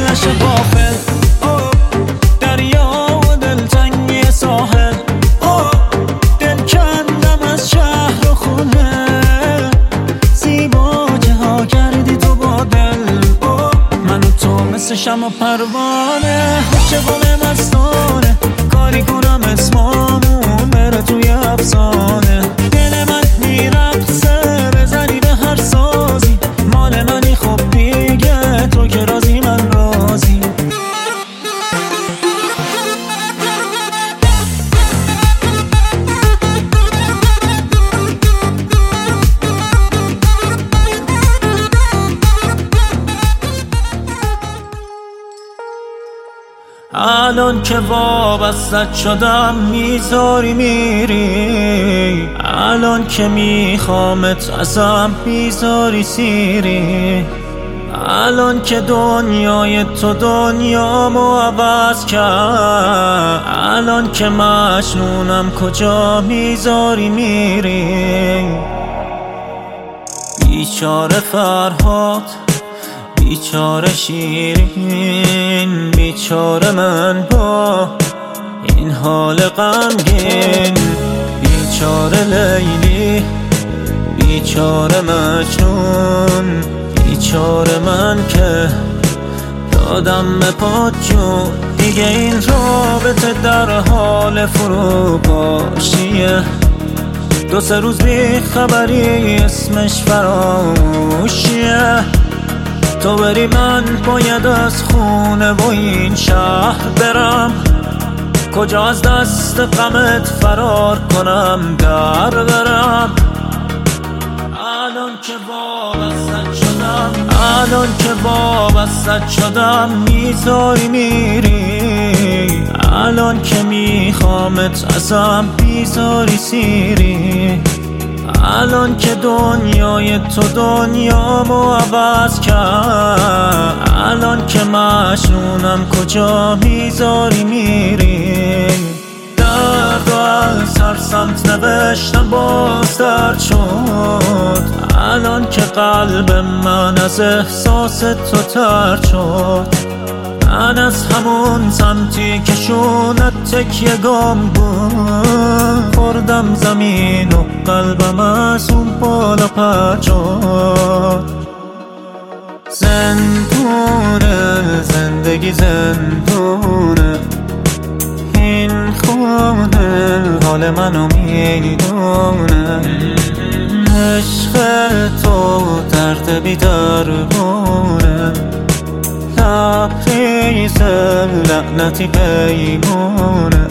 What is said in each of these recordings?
نشه غافل. دریا و دلتنگی ساحل، دل کندم از شهر و خونه. زیبا که ها کردی تو با دل، من و تو مثل شمع و پروانه. چگونه مستانه کاری کنم اسمامون بره توی افسانه. دل من میرقصه بزنی به هر سازی، مال منی خب دیگه تو که رازی من رازی. الان که وابستت شدم میذاری میری، الان که میخوامت ازم میذاری سیری. الان که دنیای تو دنیامو عوض کرد، الان که مجنونم کجا میذاری میری. بیچاره فرهاد، بیچاره شیرین، بیچاره من با این حال غمگین. بیچاره لیلی، بیچاره مجنون، بیچاره من که دادم به پات جون. دیگه این رابطه در حال فروپاشیه، دو سه روز بی خبری اسمش فراموشیه. تو بری من باید از خونه و این شهر برم، کجا از دست غمت فرار کنم در برم. الان که وابستت شدم، الان که وابستت شدم میذاری میری، الان که میخوامت ازم میذاری سیری. الان که دنیای تو دنیامو عوض کرد، الان که مجنونم کجا میذاری میری. درد و از هر سمت نوشتم باز درد شد، الان که قلب من از احساس تو ترد شد. من از همون سمتی که شونت تکیه گام بود، خوردم زمین و قلبم از اون بالا پرد شد. زندونه زندگی زندونه، این خونه حال منو میدونه. عشق تو درد بی درمونه، لبریز لعنتی پیمونه.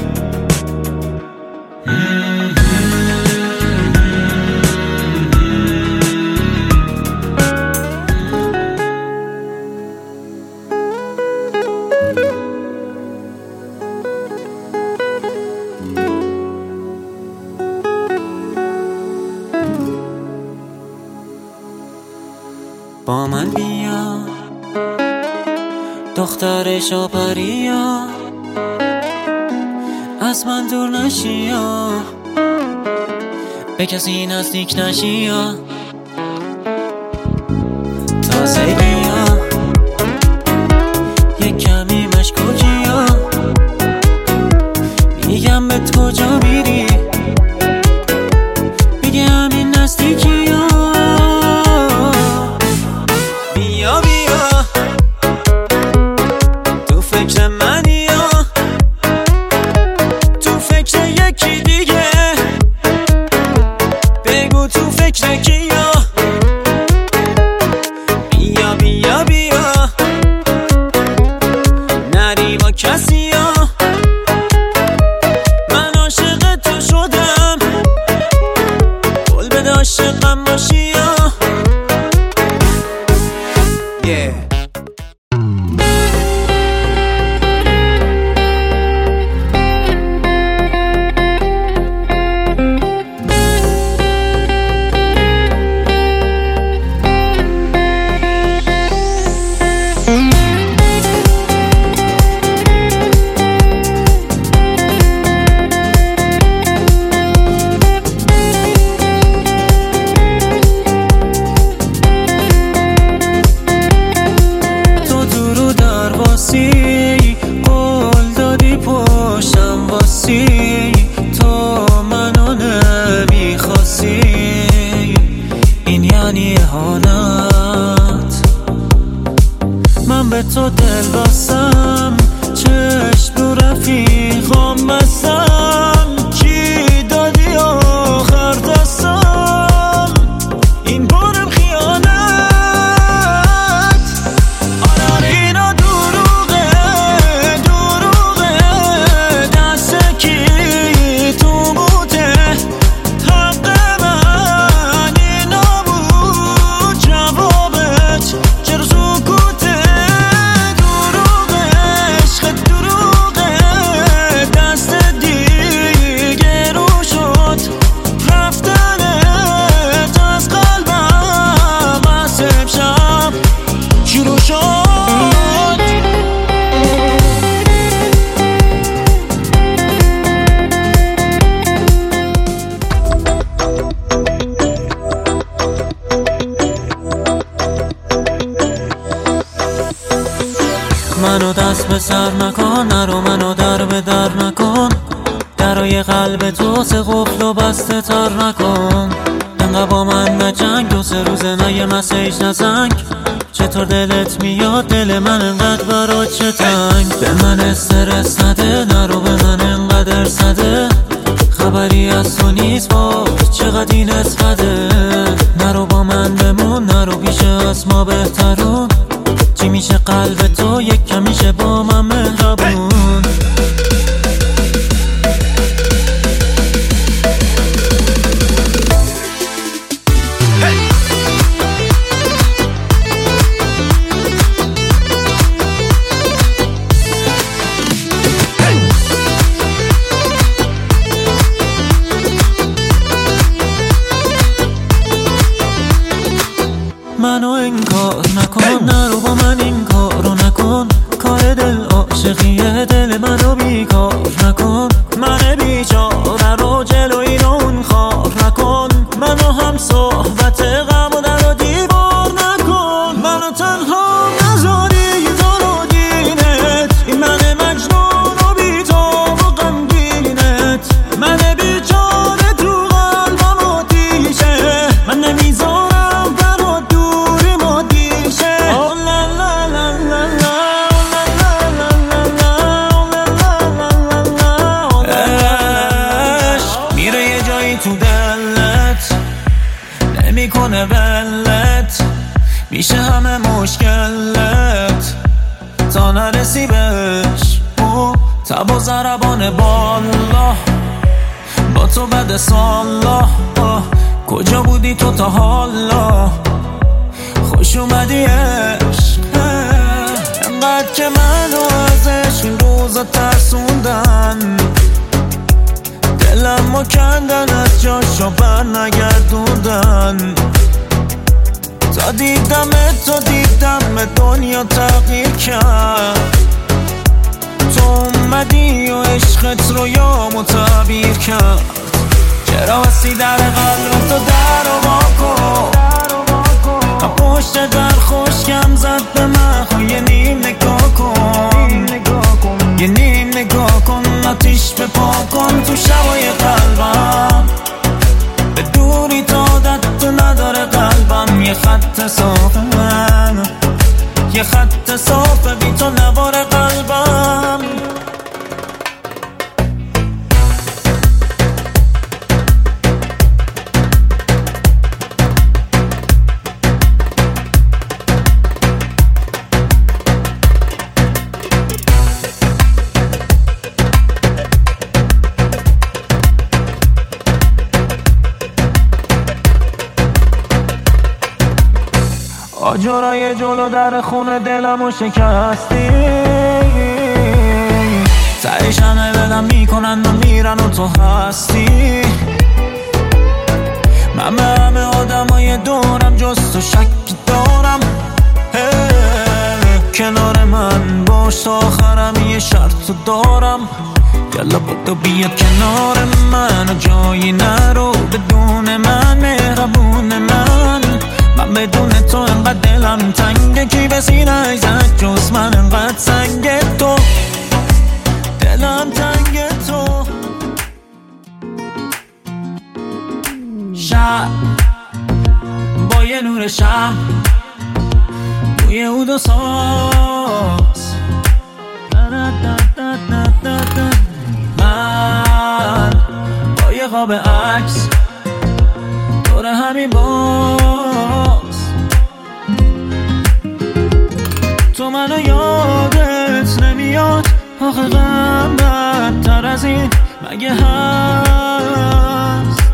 با من بیا دختر شاپریا، از من دور نشیا، به کسی نزدیک نشیا. تازگیا یک کمی مشکوکیا، میگم بهت کجا میری، میگه همین نزدیکیا. بیا بیا تو فکر منی، تو فکر یکی دیگه، بگو تو فکر کیه. واسی، قول دادی پشتم واسی، تو منو نمیخواستی، این یعنی اهانت. من به تو دل بستم، چشم رو رفیقام بستم، چی دادی آخر دستم، این بارم خیانت. آره اینا دروغه دست کی تو بوده، حق من اینا بود جوابت، چرا سکوته؟ دروغه عشق دروغه، دست دیگه رو شد، رفتنت از قلبم از امشب شروع شد. منو دست به سر نکن، نرو منو در به در نکن، درای قلب تو سه قفل و بسته تر نکن. انقدر با من نجنگ، 2-3 روزه نه یه مسیج نزنگ، چطور دلت میاد دل من انقدر برات چه تنگ. به من استرس نده، نرو به من انقدر سده، خبری از تو نیست با چقدر این اسفده. نرو با من بمون، نرو پیش از ما بهترون، چی میشه قلب تو یک کمیشه با من مهربون. منو انکار نکن، نرو با من این کارو نکن، کار دل عاشقیه، دل منو بیکار نکن. من بیچاره رو جلوی اون خار نکن، منو هم صحبت غم و در و دیوار نکن. منو تنها نذاری تو رو دینت، این من مجنون و بی تو و غمگینت، من بیچاره تو قلبم آتیشه، من نمیذارم تو دلت، نمیکنه ولت، میشه همه مشکلت تا نرسی بهش. او تب و ضربان بالا با تو بعد سالا، کجا بودی تو تا حالا؟ خوش اومدی عشق، انقدر که منو از عشق این روزا ترسوندن، دلمو کندن از جاشو بر نگردوندن. تا دیدمت تو دیدم دنیا تغییر کرد، تو اومدی و عشقت رو یامو تعبیر کرد. چرا بستی در قلب تو در و واکن، پشت در خوشگم زد به من، یه نیم نگاه کن، یه نیم نگاه کن، آتیش به پا کن تو شبای قلبم، به دوری تا عادت نداره قلبم. یه خط صافه من، یه خط صافه بی تو نوار قلبم. آجرای جلو در خونه دلمو شکستی، تهش همه بدم میکنن و میرن و تو هستی. من به همه آدمای دورم جز تو شک دارم، کنار من باش تا آخرم یه شرط دارم. یالا بودو بیا کنار من و جایی نرو بدون من، مهربون من بدون تو انقدر دلم تنگه، کی به سینه زد جز من انقدر سنگه. شم بوی عود و ساز. من با یه قاب عکس دور همین باز. تو منو یادت نمیاد آخه غم بدتر از این مگه هست؟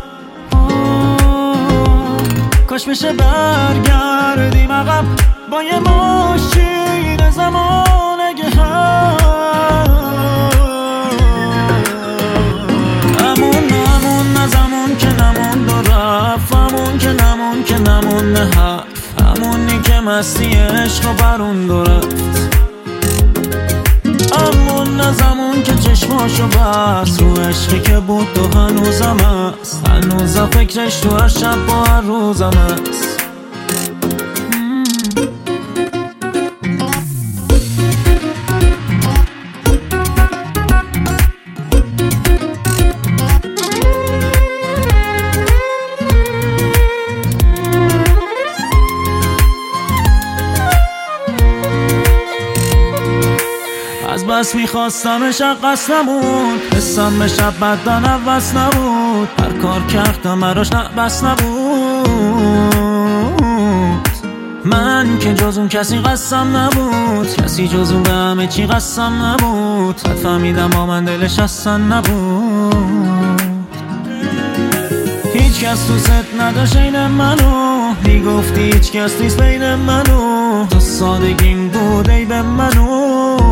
کاش بشه برگردیم عقب با یه ماشین زمان اگه هست. همون از همون که نمون دو رفت، همون که نمون که نمون حرف، همونی که مستی عشق و برون دو رفت. همون از همون که چشماشو بست رو عشقی که بود تو هنوزم هست، هنوزم فکرش تو هر شب با هر روزم هست. از بس میخواستمش قصد نبود، حسم به شب بدن عوض نبود، هر کار کردم براش بس نبود. من که جز اون کسی قسم نبود، کسی جز اون به همه چی قسم نبود، حد فهمیدم با من دلش اصلا نبود. هیچ کس تو ست نداشت این منو، میگفتی هیچ کس نیست بین منو، تو سادگیم بود ای به منو.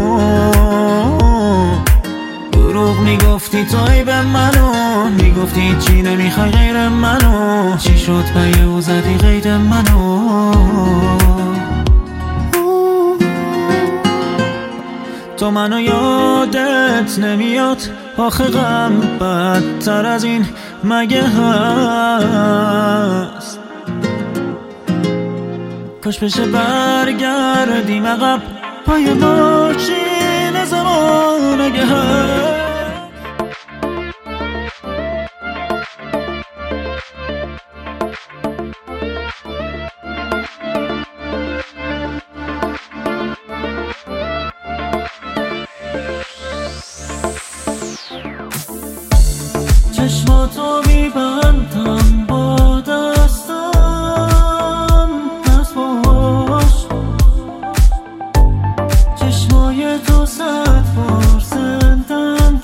دروغ میگفتی تو ای به منو، میگفتی چی نمیخوای غیر منو، چی شد به او زدی غیر منو. تو منو یادت نمیاد آخه غم بدتر از این مگه هست؟ کاش بشه برگردیم عقب پای ماشین زمان اگه هست. چشماتو میبندم با دستم، دست باش چشمای تو صد بار زندم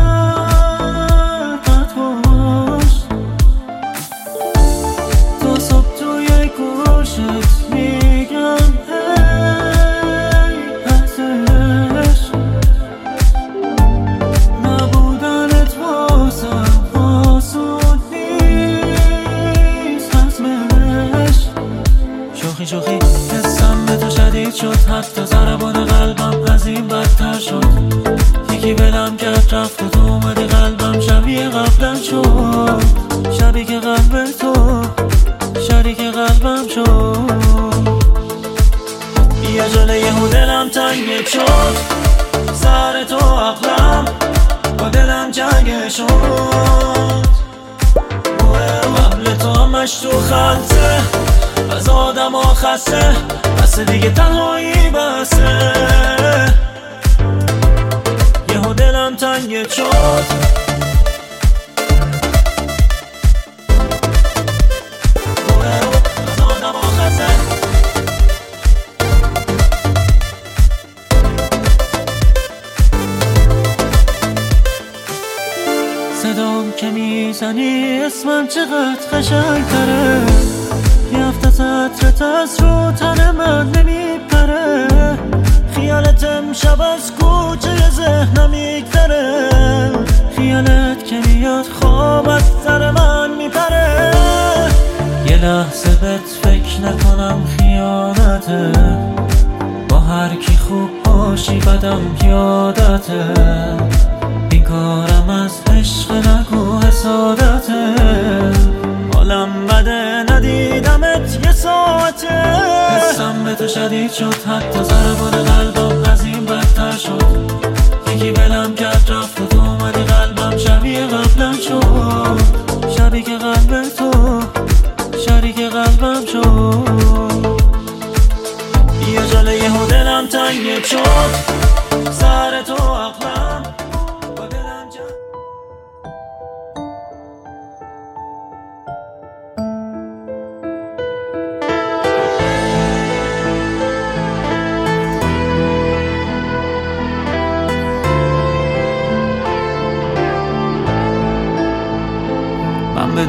کرد، بد باش تا صبح توی گوشت میگم ای ازش نبودنت واسم شوخی حسم به تو شدید شد، حتی ضربان قلبم از این بدتر شد. یکی بلم کرد رفت و تو اومدی قلبم شبیه قبلم شد، شبیه که قلب تو شریک قلبم شد. یه جله یهو دلم تنگ شد، سر تو عقلم با دلم جنگ شد. قبل تو همش تو خلطه از آدم ها خسته، بس دیگه تنهایی بسه. یهو دلم تنگ شد، از آدم ها خسته. صدام که میزنی اسمم چقدر قشنگ تره، یه هفته سطرت از رو تن من نمیپره. خیالت امشب از کوچه ذهنم میگذره، خیالت که میاد خواب از سر من میپره. یه لحظه بهت فکر نکنم خیانته، با هر کی خوب باشی بدم یادته. بیکارم از عشق نگو حسادته، حالم بده ندیدمت یه ساعته. حسم به تو شدید شد، حتی ضربان قلبم از این بدتر شد. یکی بلم کرد رفت و تو اومدی قلبم شبیه قبلم شد، شبیه که قلب تو شریک قلبم شد.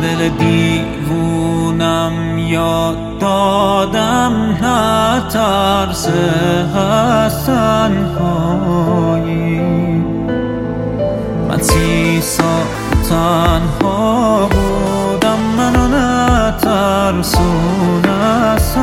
دل دیوونم یاد دادم نترسه از تنهایی. من 30 سال تنها بودم، منو نترسون از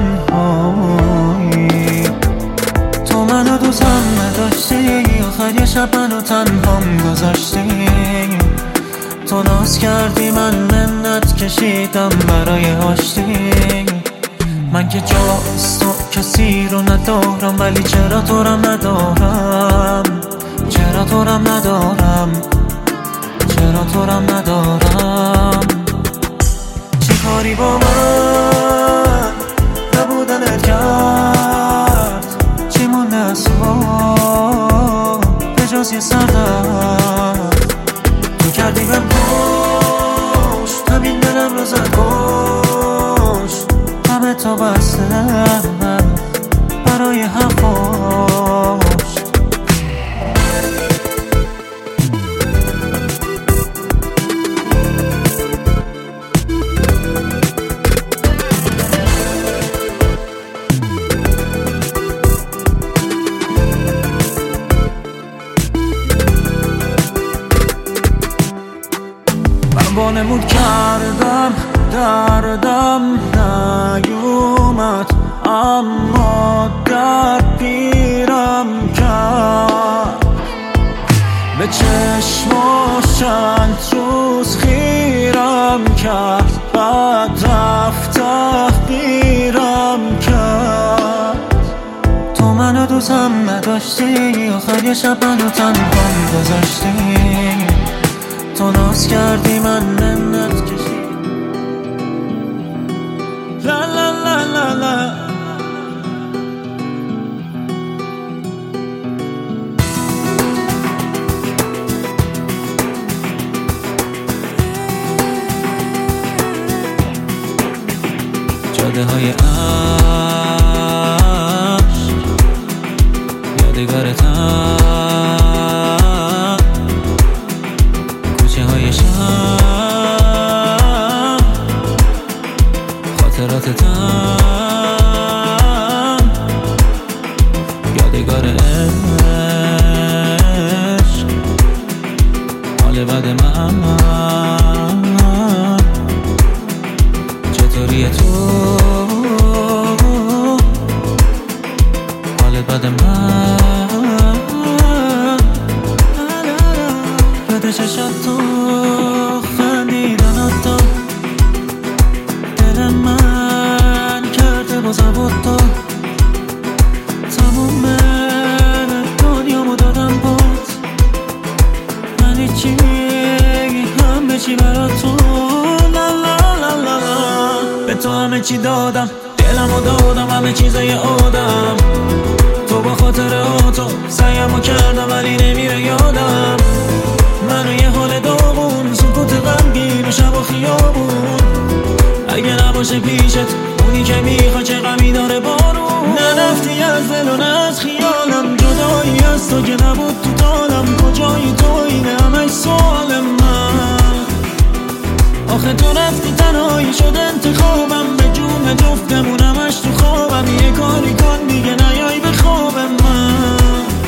تنهایی. تو منو دوستم نداشتی، آخر یه شب منو تنهام گذاشتی. تو ناز کردی، من منت کشیدم برای آشتی. من که جاست تو کسی رو ندارم، ولی چرا تو رم ندارم، چرا تو رم ندارم، چرا تو رم ندارم. چی کاری با من نبودنت کرد، چی مونده از تو به جز یه سردرد. تو کردی بهم پشت، همین دلم رو زد کشت. همه تا بستم برای حرفاش. وانمود کردم دردم نیومد، اما درد پیرم کرد. به چشماش چند روز خیرم کرد، بعد رفت تحقیرم کرد. تو منو دوستم نداشتی، آخر یه شب منو تنهام گذاشتی. تو ناز کردی، من منت کشید. لا لا لا لا لا. جاده های عشق، یادگارتم، های شم، خاطراتتم، یادگار عشق، حال بد من. چطوری تو حال بد من؟ یاد چشات تو خندیدنات تو دل من کرده با زبط تو. تموم دنیامو دادم بات، من هیچی همه چی برات تو. لا لا لا لا لا. به تو همه چی دادم، دلمو دادم، همه چیزای آدم. تو با خاطراتو سعیمو کردم ولی نمیره یادم. منو یه حال داغون، سکوت غمگین و شب و خیابون. اگه نباشه پیشت اونی که میخوا، چه غمی داره بارون. نرفتی از دل و نه از خیالم، جدایی از تو که نبود تو دالم. کجایی تو، اینه همش سوال من. آخه تو رفتی تنهایی شد انتخابم، به جون جفتمون همش تو خوابم. یه کاری کن دیگه نیای به خواب من.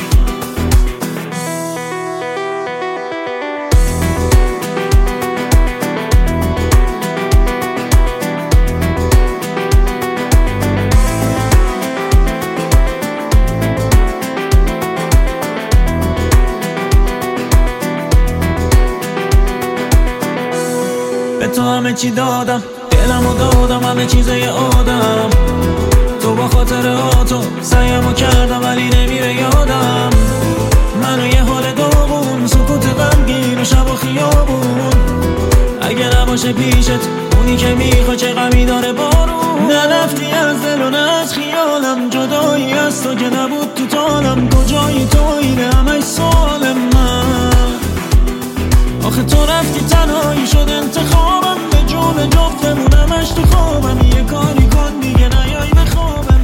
به تو همه چی دادم، دلمو دادم، همه چیزای آدم. تو با خاطراتو سعیمو کردم ولی نمیره یادم. منو یه حال داغون، سکوت غمگین و شب و خیابون. اگه نباشه پیشت اونی که میخوا، چه غمی داره بارون. نرفتی از دل و نه از خیالم، جدایی از تو که نبود تو تالم. کجایی تو، اینه همش سوال من. آخه تو رفتی تنهایی شد انتخابم، به جون جفتمون همش تو خوابم. یه کاری کن دیگه نیای به خواب من.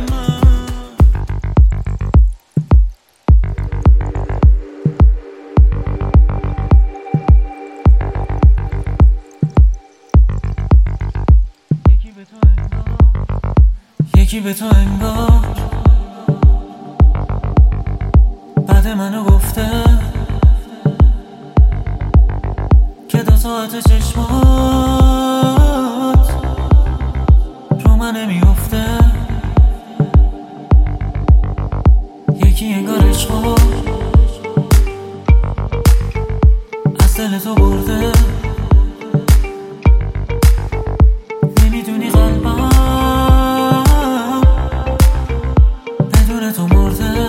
به تو انگار بعد منو گفته که 2 ساعت چشمات رو من نمیافته. یکی انگار عشقو از دل تو برده. نمیدونی قلبم بدون تو مرده.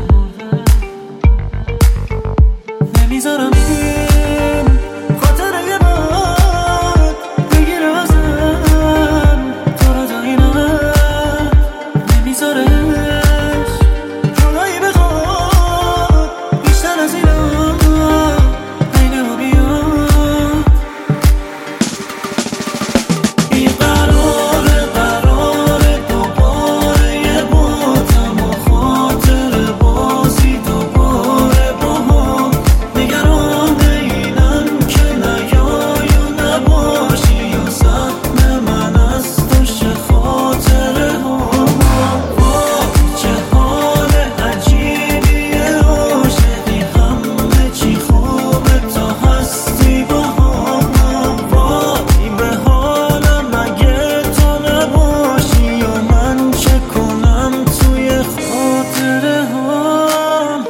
نمیذارم این خاطره بد بگیره ازم تو رو تا این حد. نمیذارش جدایی بخواد بیشتر از اینا بین ما بیاد. این قراره دوباره یه باتم و خاطر بازی دوباره با هم. نگران اینم که نیای و نباشی و زخم من از دوش خاطره هم. چه حال عجیبیه عاشقی، همه چی خوبه تا هستی با هم. وای به حالم اگه تو نباشی و من چه کنم توی خاطره هم.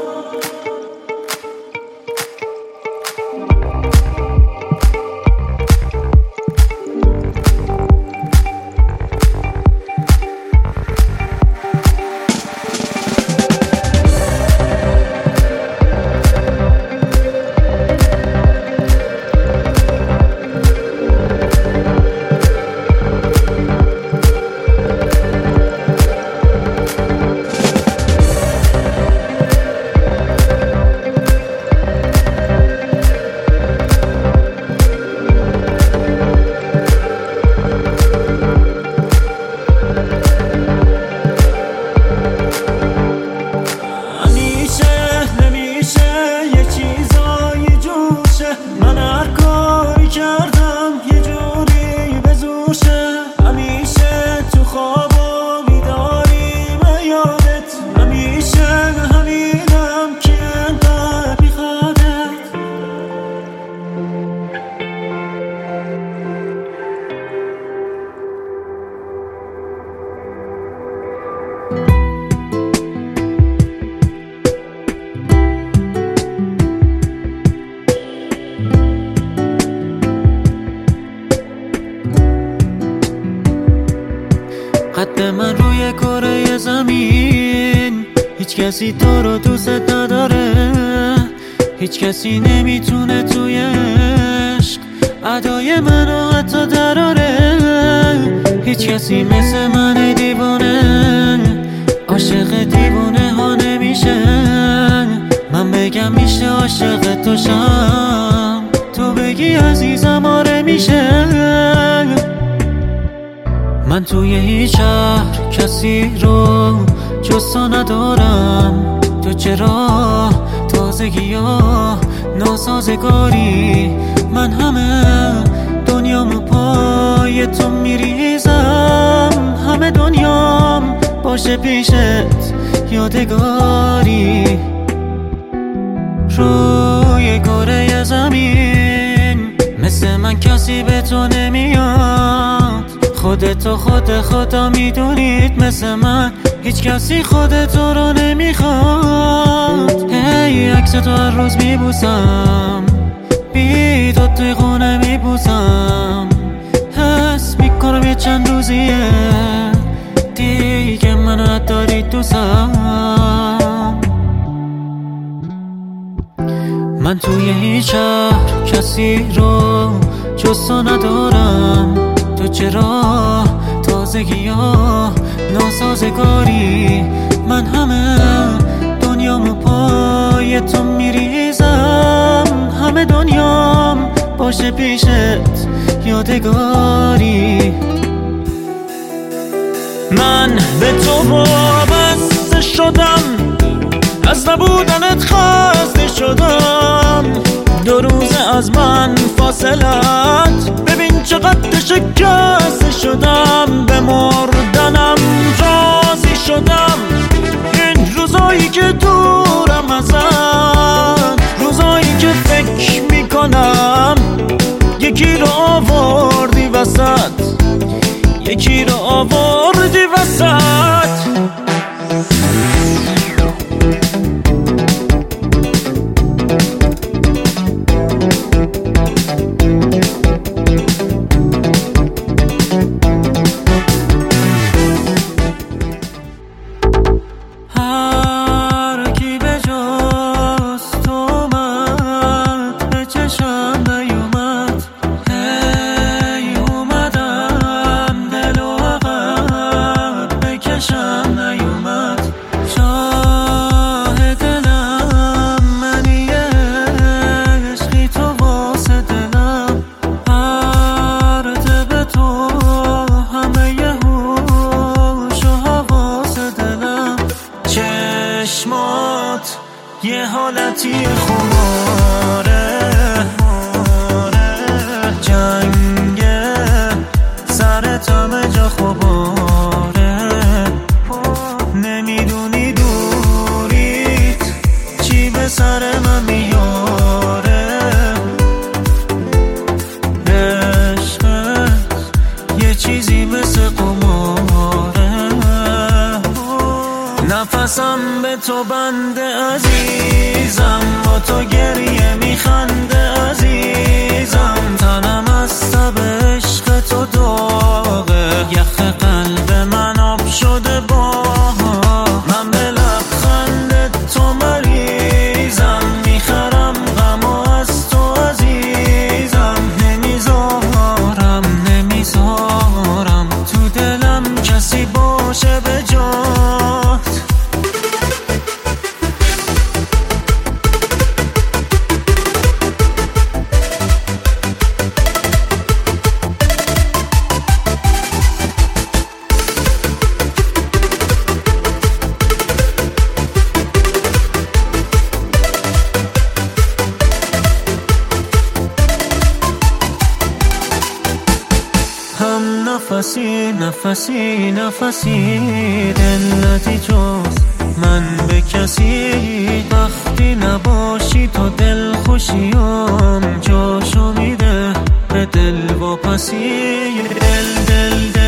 نمیشه یه چیزایی جوشه، من هر کاری کردم یه جوری به زورشه. همیشه تو خواب و بیداری به یادت، همیشه همینم که انقدر میخوادت. قد من روی کره زمین هیچ کسی تو رو دوست نداره. هیچ کسی نمیتونه توی عشق ادای منو حتی دراره. هیچ کسی مثل من دیوانه عاشق دیوانه ها نمیشه. من بگم میشه عاشق تو شم، تو بگی عزیزم آره میشه. من توی هیچ شهر کسی رو جز تو ندارم. تو چرا تازگی ها ناسازگاری، من همه دنیامو پای تو میریزم. همه دنیام باشه پیشت یادگاری. روی کره زمین مثل من کسی به تو نمیاد. خودتو خدا میدونید مثل من هیچ کسی خودتو رو نمیخواد. هی عکس تو هر روز میبوسم، بیداد توی خونه میبوسم. حس میکنم یه چند روزیه دیگه منو نداری دوستم. من توی هیچ شهر کسی رو جز تو ندارم. تو چرا تازگی ها ناسازگاری، من همه دنیامو پای تو میریزم. همه دنیام باشه پیشت یادگاری. من به تو وابسته شدم، از نبودنت خسته شدم. 2 روزه از من فاصلت، ببین چقدر شکسته شدم. به مردنم سر من میاره. عشقت یه چیزی مثل قماره، نفسم به تو بنده عزیزم، با تو گریه میخنده عزیزم، تنم از تب عشق تو داغه، یخ قلب من آب شده با من، به لبخند تو مریضم، میخرم غمو از تو عزیزم، نمیذارم تو دلم کسی باشه به جات. هم نفسی دلتی جز من به کسی، وقتی نباشی تو دل خوشیم جاشو میده به دل واپسی. دل